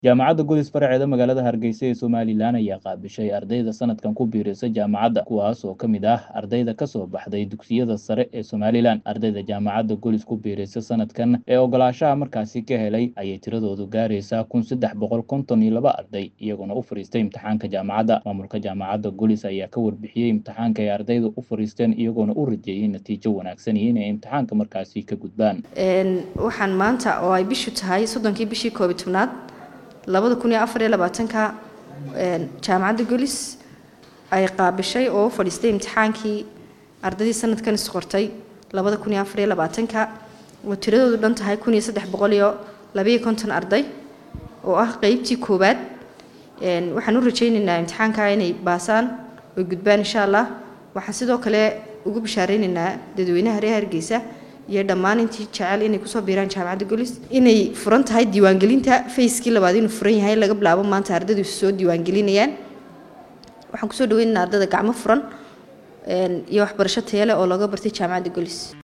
jaamacadda Golis faraceeda magaalada Hargeysa ee Somaliland ayaa qaabishay ardayda sanadkan ku biiraysa jaamacadda kuwaas oo ka mid ah ardayda ka soo baxday dugsiyada sare ee Somaliland. Ardayda jaamacadda Golis ku biiraysa sanadkan ee ogolaanshaha markaasi ka helay ayay tiradoodu gaaraysaa 1352 arday iyaguna u fariistay imtixaanka jaamacadda. Maamulka jaamacadda Golis ayaa ka warbixiyay imtixaanka ay ardaydu u fariisteen iyaguna u rajeeyay natiijo wanaagsan iyo inay imtixaanka markaasi ka gudbaan. waxaan maanta oo ay bishu tahay 3 bishii 12 2024 jaamacadda Golis ay qaabishay oo fadhiistay imtixaankii ardaydii sanadkan isqortay 2024 oo tiradoodu dhan tahay 1352 arday oo ah qaybtii koobaad. waxaan u rajaynaynaa imtixaanka inay baasaan oo gudbaan insha Allah. waxaan sidoo kale ugu bishaareynaa dadweynaha reer Hargeysa iyo dhammaan intii jecel inay ku soo biiraan jaamacadda Golis inay furan tahay diiwaangelinta fayskii labaad inuu furan yahay laga bilaabo maanta ardaydu soo diiwaangelinayaan. waxaan ku soo dhaweynaynaa ardayda gacmo furan iyo waxbarasho tayo leh oo laga bartay jaamacadda Golis.